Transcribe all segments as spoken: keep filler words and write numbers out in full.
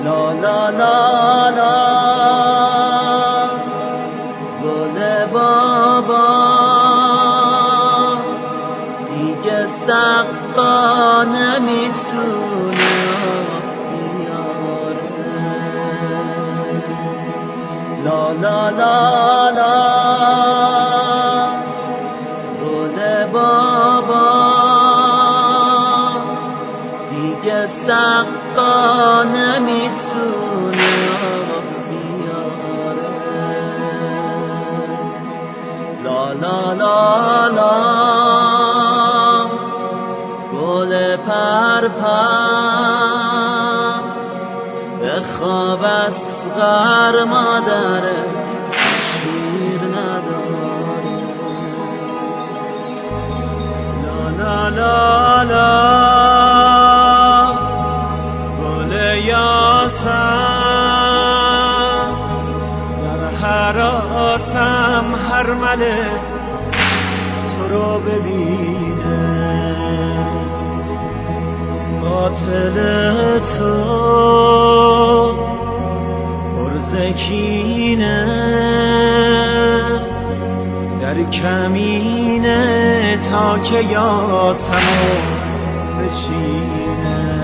لا لا لا لا گل بابا دیگه سقا نمیتونه بیاره. لا لا لا لا گل بابا دیگه سقا نمیتونه بیاره. لا لا لا لا گل پر پر به خواب اصغر مادره شیر نداره. لا لا لا لا گل یاسم در حراسم هر مله تو رو ببینه. قاتل تو پرزکینه در کمینه تا که یاسمو بشینه.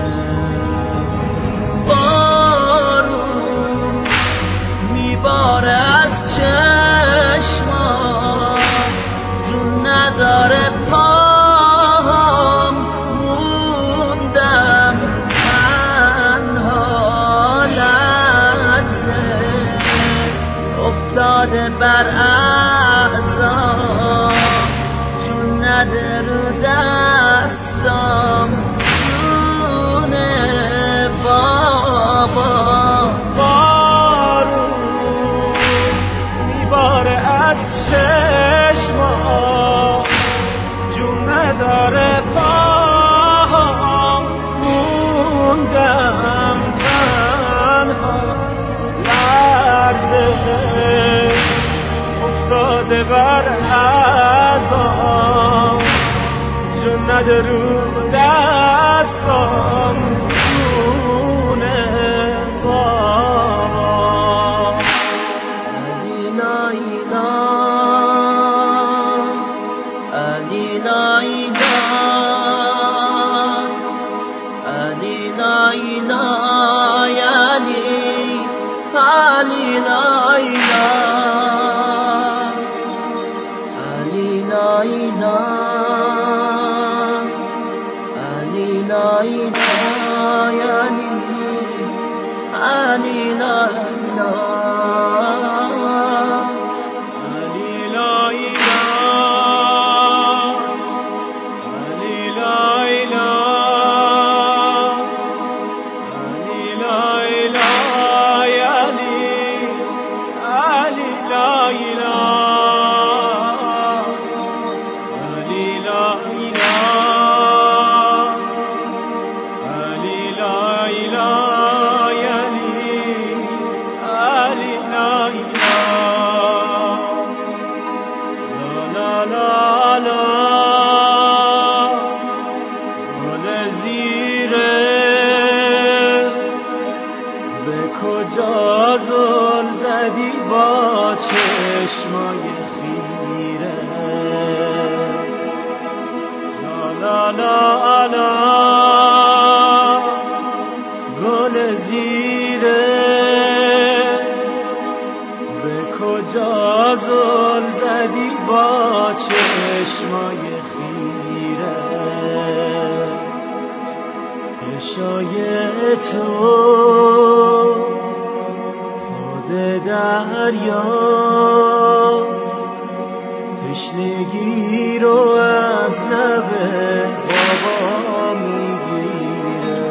بارون میباره از چشمام جون نداره پام موندم تنها لحظه افتاده بر اعضام جون نده رو دستام جونه بابا. بارون میباره از چشمام جون نداره پام موندم تنها لرزه افتاده بر اعضام جون نده رو دستام جونه بابا. علی لایلا علی لایلا علی لایلا علی علی لایلا علی لایلا علی لایلا علی لایلا کجا زل زدی با چشمای خیره. لا لا لا لا گل زیره به کجا زل زدی با چشمای خیره. پشای تو دریاست تشنگی رو از لب بابا میگیره.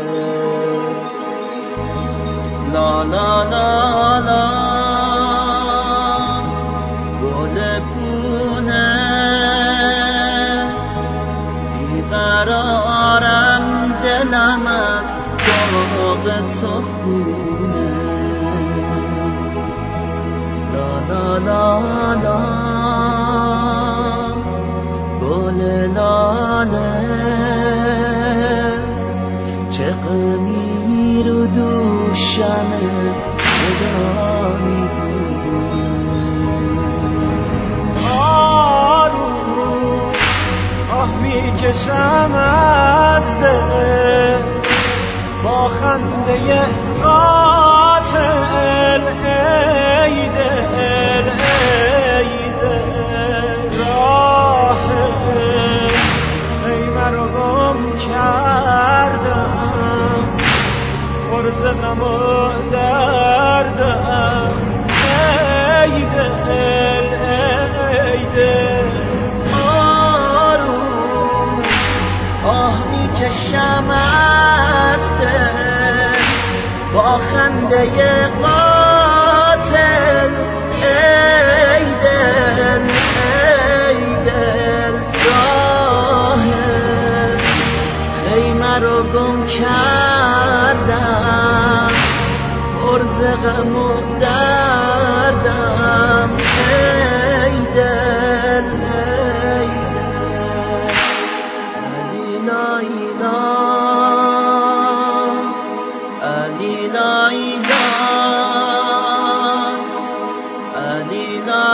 لا لا لا لا گل پونه بیقرارم دلم از داغ تو خونه. لا لا لا گل لاله چه غمی رو دور شمع خدایی آروم آه میکشم از دل با خنده قاتل ای دل ای دل راه خیمه رو گم کردم عرض غم و دردم ای دل ای دل آروم آه میکشم از دل با خنده قاتل ای دل ای دل راه خیمه رو گم کردم عرض غم و دردم ای دل ای دل علی لا علی لا علی لا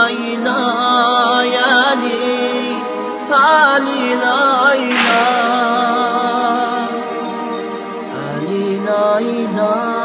علی علی لا علی لا